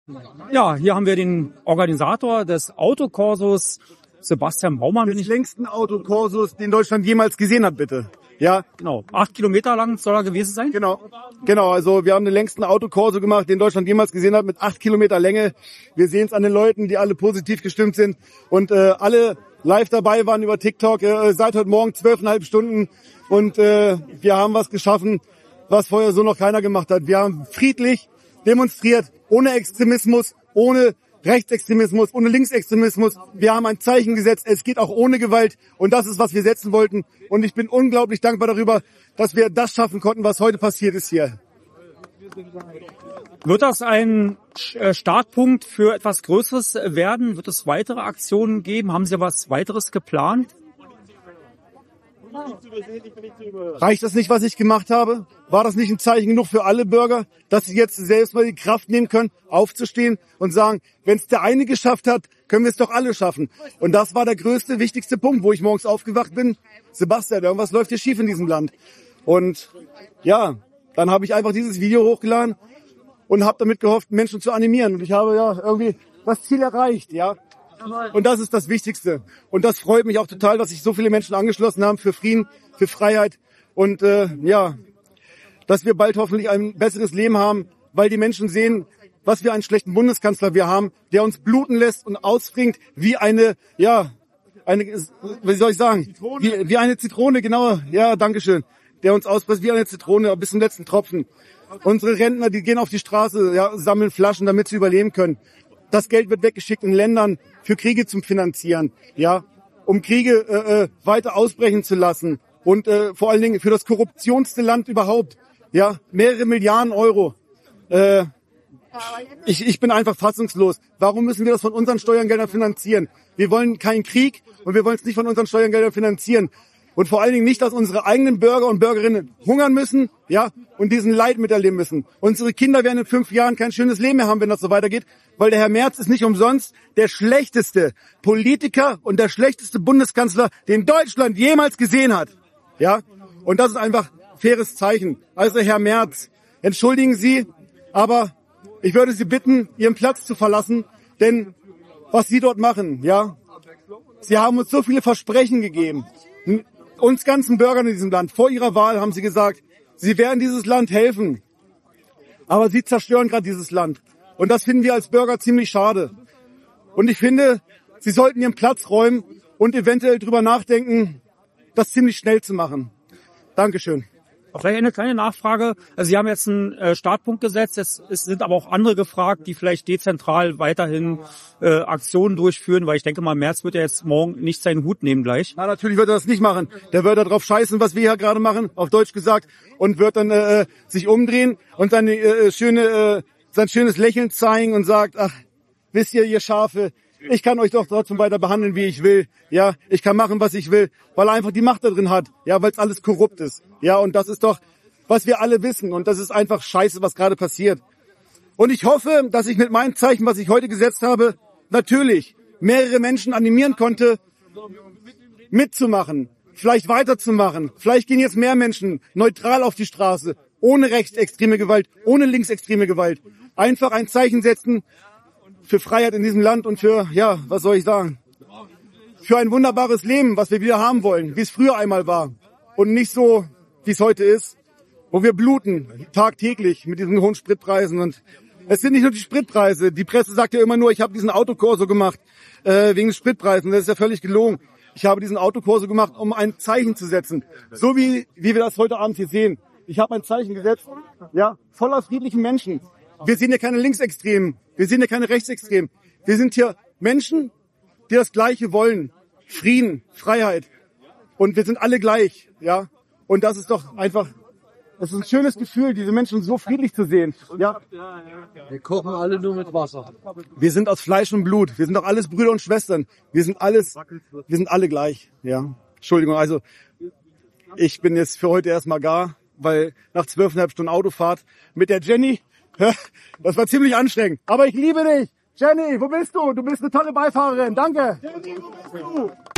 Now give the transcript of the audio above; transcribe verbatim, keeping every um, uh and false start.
Ja, hier haben wir den Organisator des Autokorsos, Sebastian Baumann. Des längsten Autokorsos, den Deutschland jemals gesehen hat, bitte. Ja, genau. Acht Kilometer lang soll er gewesen sein? Genau, genau. Also wir haben den längsten Autokorso gemacht, den Deutschland jemals gesehen hat, mit acht Kilometer Länge. Wir sehen es an den Leuten, die alle positiv gestimmt sind und äh, alle live dabei waren über TikTok. Äh, seit heute Morgen zwölfeinhalb Stunden und äh, wir haben was geschaffen, was vorher so noch keiner gemacht hat. Wir haben friedlich demonstriert, ohne Extremismus, ohne Rechtsextremismus, ohne Linksextremismus. Wir haben ein Zeichen gesetzt. Es geht auch ohne Gewalt. Und das ist, was wir setzen wollten. Und ich bin unglaublich dankbar darüber, dass wir das schaffen konnten, was heute passiert ist hier. Wird das ein Startpunkt für etwas Größeres werden? Wird es weitere Aktionen geben? Haben Sie was weiteres geplant? Reicht das nicht, was ich gemacht habe? War das nicht ein Zeichen genug für alle Bürger, dass sie jetzt selbst mal die Kraft nehmen können, aufzustehen und sagen, wenn es der eine geschafft hat, können wir es doch alle schaffen. Und das war der größte, wichtigste Punkt, wo ich morgens aufgewacht bin. Sebastian, irgendwas läuft hier schief in diesem Land. Und ja, dann habe ich einfach dieses Video hochgeladen und habe damit gehofft, Menschen zu animieren. Und ich habe ja irgendwie das Ziel erreicht, ja. Und das ist das Wichtigste. Und das freut mich auch total, dass sich so viele Menschen angeschlossen haben für Frieden, für Freiheit und äh, ja, dass wir bald hoffentlich ein besseres Leben haben, weil die Menschen sehen, was für einen schlechten Bundeskanzler wir haben, der uns bluten lässt und ausfringt wie eine, ja, eine, wie soll ich sagen, wie, wie eine Zitrone, genau, ja, dankeschön, der uns auspresst wie eine Zitrone bis zum letzten Tropfen. Unsere Rentner, die gehen auf die Straße, ja, sammeln Flaschen, damit sie überleben können. Das Geld wird weggeschickt in Ländern für Kriege zum Finanzieren, ja, um Kriege äh, weiter ausbrechen zu lassen und äh, vor allen Dingen für das korruptionste Land überhaupt, ja, mehrere Milliarden Euro. Äh, ich, ich bin einfach fassungslos. Warum müssen wir das von unseren Steuergeldern finanzieren? Wir wollen keinen Krieg und wir wollen es nicht von unseren Steuergeldern finanzieren. Und vor allen Dingen nicht, dass unsere eigenen Bürger und Bürgerinnen hungern müssen, ja, und diesen Leid miterleben müssen. Unsere Kinder werden in fünf Jahren kein schönes Leben mehr haben, wenn das so weitergeht, weil der Herr Merz ist nicht umsonst der schlechteste Politiker und der schlechteste Bundeskanzler, den Deutschland jemals gesehen hat, ja. Und das ist einfach faires Zeichen. Also Herr Merz, entschuldigen Sie, aber ich würde Sie bitten, Ihren Platz zu verlassen, denn was Sie dort machen, ja, Sie haben uns so viele Versprechen gegeben. Uns ganzen Bürgern in diesem Land. Vor ihrer Wahl haben sie gesagt, sie werden dieses Land helfen. Aber sie zerstören gerade dieses Land. Und das finden wir als Bürger ziemlich schade. Und ich finde, sie sollten ihren Platz räumen und eventuell drüber nachdenken, das ziemlich schnell zu machen. Dankeschön. Vielleicht eine kleine Nachfrage. Also Sie haben jetzt einen äh, Startpunkt gesetzt. Es, es sind aber auch andere gefragt, die vielleicht dezentral weiterhin äh, Aktionen durchführen, weil ich denke mal, Merz wird ja jetzt morgen nicht seinen Hut nehmen gleich. Na, natürlich wird er das nicht machen. Der wird da drauf scheißen, was wir hier gerade machen, auf Deutsch gesagt, und wird dann äh, sich umdrehen und seine äh, schöne, äh, sein schönes Lächeln zeigen und sagt, ach, wisst ihr, ihr Schafe, ich kann euch doch trotzdem weiter behandeln, wie ich will. Ja, ich kann machen, was ich will, weil er einfach die Macht da drin hat. Ja, weil es alles korrupt ist. Ja, und das ist doch, was wir alle wissen. Und das ist einfach scheiße, was gerade passiert. Und ich hoffe, dass ich mit meinem Zeichen, was ich heute gesetzt habe, natürlich mehrere Menschen animieren konnte, mitzumachen, vielleicht weiterzumachen. Vielleicht gehen jetzt mehr Menschen neutral auf die Straße, ohne rechtsextreme Gewalt, ohne linksextreme Gewalt. Einfach ein Zeichen setzen für Freiheit in diesem Land und für, ja, was soll ich sagen, für ein wunderbares Leben, was wir wieder haben wollen, wie es früher einmal war und nicht so, wie es heute ist, wo wir bluten, tagtäglich mit diesen hohen Spritpreisen. Und es sind nicht nur die Spritpreise, die Presse sagt ja immer nur, ich habe diesen Autokorso gemacht äh, wegen des Spritpreisen, das ist ja völlig gelogen. Ich habe diesen Autokorso gemacht, um ein Zeichen zu setzen, so wie, wie wir das heute Abend hier sehen. Ich habe ein Zeichen gesetzt, ja, voller friedlichen Menschen. Wir sind ja keine Linksextremen, wir sind ja keine Rechtsextremen. Wir sind hier Menschen, die das Gleiche wollen. Frieden, Freiheit. Und wir sind alle gleich, ja. Und das ist doch einfach, das ist ein schönes Gefühl, diese Menschen so friedlich zu sehen, ja. Wir kochen alle nur mit Wasser. Wir sind aus Fleisch und Blut. Wir sind doch alles Brüder und Schwestern. Wir sind alles, wir sind alle gleich, ja. Entschuldigung, also, ich bin jetzt für heute erstmal gar, weil nach zwölfeinhalb Stunden Autofahrt mit der Jenny, das war ziemlich anstrengend. Aber ich liebe dich. Jenny, wo bist du? Du bist eine tolle Beifahrerin. Danke. Jenny, wo bist du?